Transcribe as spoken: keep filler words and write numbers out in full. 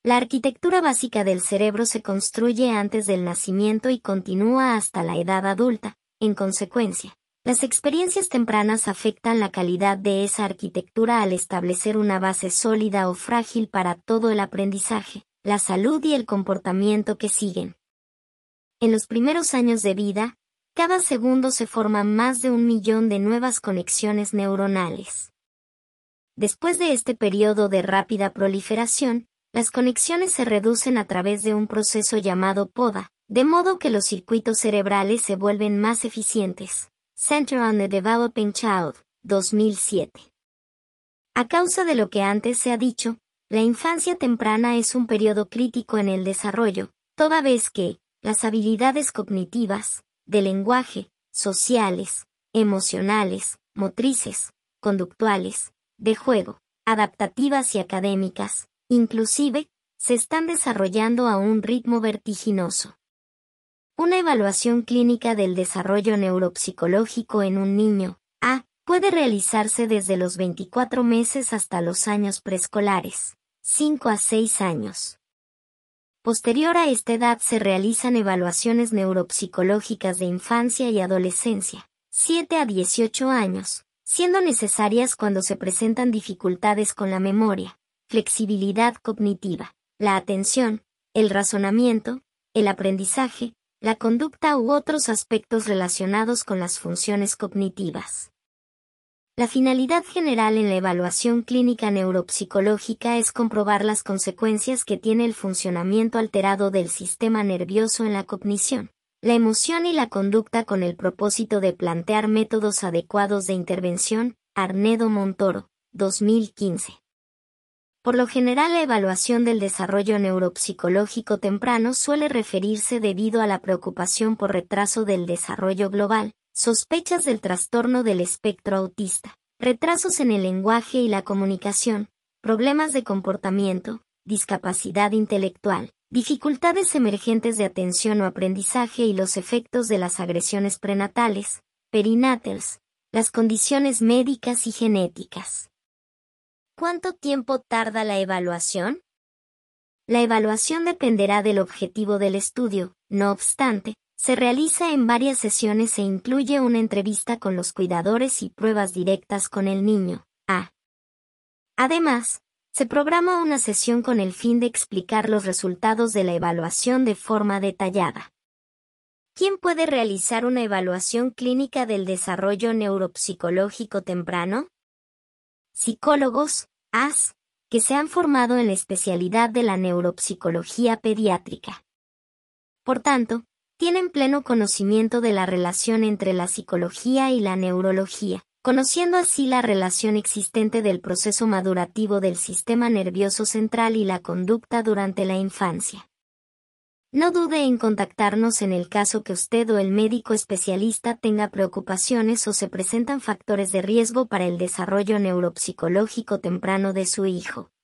La arquitectura básica del cerebro se construye antes del nacimiento y continúa hasta la edad adulta. En consecuencia, las experiencias tempranas afectan la calidad de esa arquitectura al establecer una base sólida o frágil para todo el aprendizaje, la salud y el comportamiento que siguen. En los primeros años de vida, cada segundo se forman más de un millón de nuevas conexiones neuronales. Después de este periodo de rápida proliferación, las conexiones se reducen a través de un proceso llamado poda, de modo que los circuitos cerebrales se vuelven más eficientes. Center on the Developing Child, dos mil siete. A causa de lo que antes se ha dicho, la infancia temprana es un periodo crítico en el desarrollo, toda vez que las habilidades cognitivas, de lenguaje, sociales, emocionales, motrices, conductuales, de juego, adaptativas y académicas, inclusive, se están desarrollando a un ritmo vertiginoso. Una evaluación clínica del desarrollo neuropsicológico en un niño, A, puede realizarse desde los veinticuatro meses hasta los años preescolares, cinco a seis años. Posterior a esta edad se realizan evaluaciones neuropsicológicas de infancia y adolescencia, siete a dieciocho años, siendo necesarias cuando se presentan dificultades con la memoria, flexibilidad cognitiva, la atención, el razonamiento, el aprendizaje, la conducta u otros aspectos relacionados con las funciones cognitivas. La finalidad general en la evaluación clínica neuropsicológica es comprobar las consecuencias que tiene el funcionamiento alterado del sistema nervioso en la cognición, la emoción y la conducta con el propósito de plantear métodos adecuados de intervención. Arnedo Montoro, dos mil quince. Por lo general, la evaluación del desarrollo neuropsicológico temprano suele referirse debido a la preocupación por retraso del desarrollo global, sospechas del trastorno del espectro autista, retrasos en el lenguaje y la comunicación, problemas de comportamiento, discapacidad intelectual, dificultades emergentes de atención o aprendizaje y los efectos de las agresiones prenatales, perinatals, las condiciones médicas y genéticas. ¿Cuánto tiempo tarda la evaluación? La evaluación dependerá del objetivo del estudio, no obstante, se realiza en varias sesiones e incluye una entrevista con los cuidadores y pruebas directas con el niño. A. Además, se programa una sesión con el fin de explicar los resultados de la evaluación de forma detallada. ¿Quién puede realizar una evaluación clínica del desarrollo neuropsicológico temprano? Psicólogos, A S, que se han formado en la especialidad de la neuropsicología pediátrica. Por tanto, tienen pleno conocimiento de la relación entre la psicología y la neurología, conociendo así la relación existente del proceso madurativo del sistema nervioso central y la conducta durante la infancia. No dude en contactarnos en el caso que usted o el médico especialista tenga preocupaciones o se presentan factores de riesgo para el desarrollo neuropsicológico temprano de su hijo.